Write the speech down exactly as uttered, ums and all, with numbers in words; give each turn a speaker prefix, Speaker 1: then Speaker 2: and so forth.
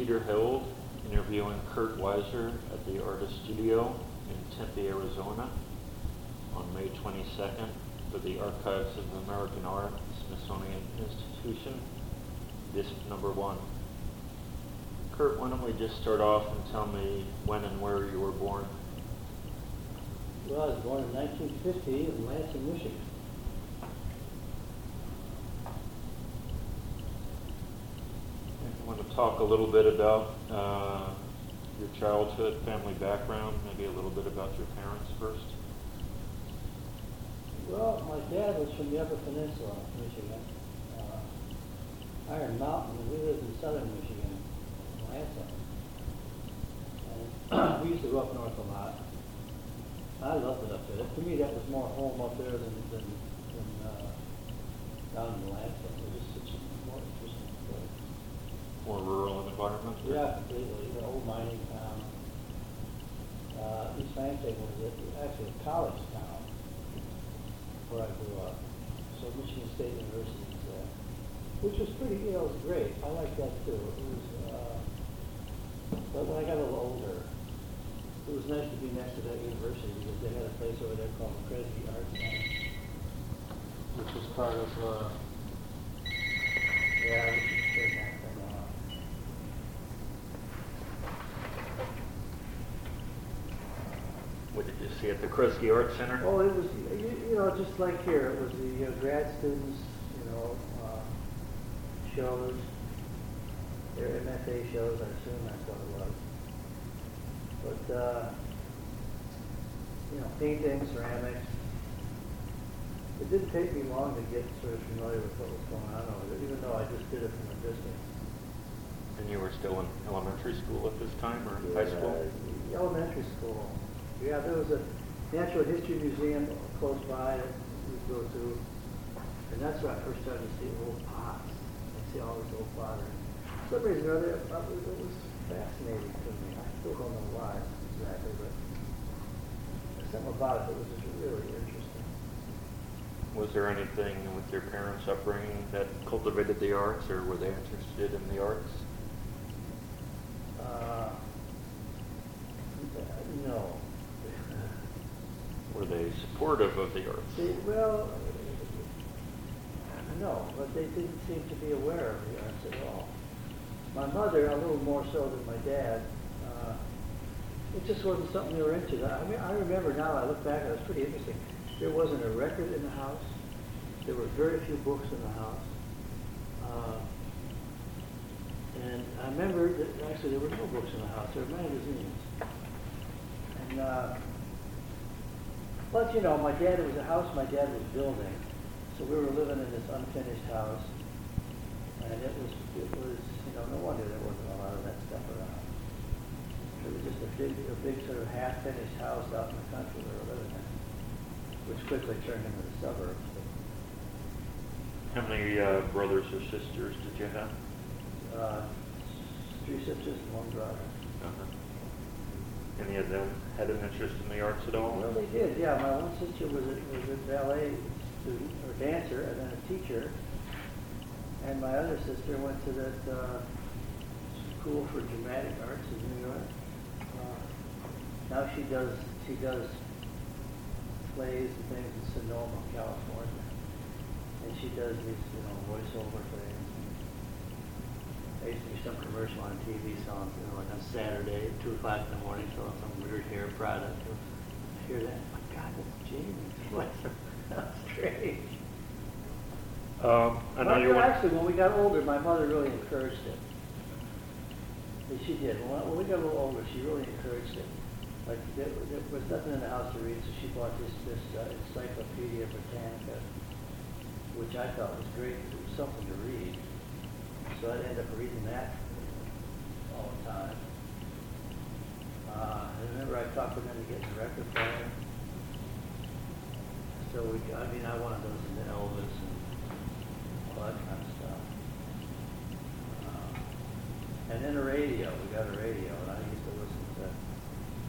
Speaker 1: Peter Hild interviewing Kurt Weiser at the Artist Studio in Tempe, Arizona on May twenty-second for the Archives of American Art, Smithsonian Institution, disc number one. Kurt, why don't we just start off and tell me when and where you were born?
Speaker 2: Well, I was born in nineteen fifty in Lansing, Michigan.
Speaker 1: I want to talk a little bit about uh, your childhood, family background, maybe a little bit about your parents first.
Speaker 2: Well, my dad was from the Upper Peninsula, Michigan, uh, Iron Mountain, and we lived in southern Michigan, in Lansing. And we used to go up north a lot. I loved it up there. To me, that was more home up there than, than, than uh, down in Lansing. It was just such a more interesting place.
Speaker 1: More rural environment?
Speaker 2: Yeah, completely. The old mining town. Uh, East Lansing was it, actually a college town where I grew up. So Michigan State University was there, which was pretty, you know, it was great. I liked that too. It was, uh, but when I got a little older, it was nice to be next to that university because they had a place over there called the Kresge Art Center, which was part of, uh, yeah, we should turn that thing off.
Speaker 1: What did you see at the Kresge Art Center?
Speaker 2: Oh, it was, you, you know, just like here, it was the uh, grad students, you know, uh, shows, their M F A shows, I assume that's what it was. But, uh, you know, painting, ceramics. It didn't take me long to get sort of familiar with what was going on over there, even though I just did it from a distance.
Speaker 1: And you were still in elementary school at this time, or in high school?
Speaker 2: Uh, elementary school. Yeah, there was a natural history museum close by that we'd go to, and that's where I first started to see old pots. I see all this old pottery. For some reason or other, it was fascinating to me. I still don't know why exactly, but there's something about it that was just really interesting.
Speaker 1: Was there anything with your parents' upbringing that cultivated the arts, or were they interested in the arts?
Speaker 2: Uh, no.
Speaker 1: Were they supportive of the arts?
Speaker 2: They, well, no, but they didn't seem to be aware of the arts at all. My mother, a little more so than my dad, uh, it just wasn't something they were into. I mean, I remember now, I look back, it was pretty interesting. There wasn't a record in the house. There were very few books in the house. Uh, and I remember that actually there were no books in the house. There were magazines. And, uh, but you know, my dad, it was a house my dad was building. So we were living in this unfinished house. And it was, it was, you know, no wonder there wasn't a lot of that stuff around. It was just a big, a big sort of half-finished house out in the country we were living in, which quickly turned into the suburbs.
Speaker 1: How many uh, brothers or sisters did you have?
Speaker 2: Uh, three sisters and one brother.
Speaker 1: Uh-huh. Any of them had an interest in the arts at all?
Speaker 2: Well, they did, yeah. My one sister was a, was a ballet student, or dancer, and then a teacher. And my other sister went to that uh, school for dramatic arts in New York. Uh, now she does she does plays and things in Sonoma, California, and she does these you know voiceover things. I used to do some commercial on T V songs, you know, like on Saturday at two o'clock in the morning, selling some weird hair product. I hear that, oh my God, that's Jamie's voice. That's strange.
Speaker 1: Um, I know
Speaker 2: well,
Speaker 1: you want...
Speaker 2: Actually, when we got older, my mother really encouraged it. And she did. When, when we got a little older, she really encouraged it. Like, there, there was nothing in the house to read, so she bought this, this uh, Encyclopedia Britannica, which I thought was great. It was something to read. So I'd end up reading that all the time. Uh, I remember I talked to them to get a record player. So we, I mean, I wanted those into Elvis and all that kind of stuff. Uh, and then a radio. We got a radio, and I used to listen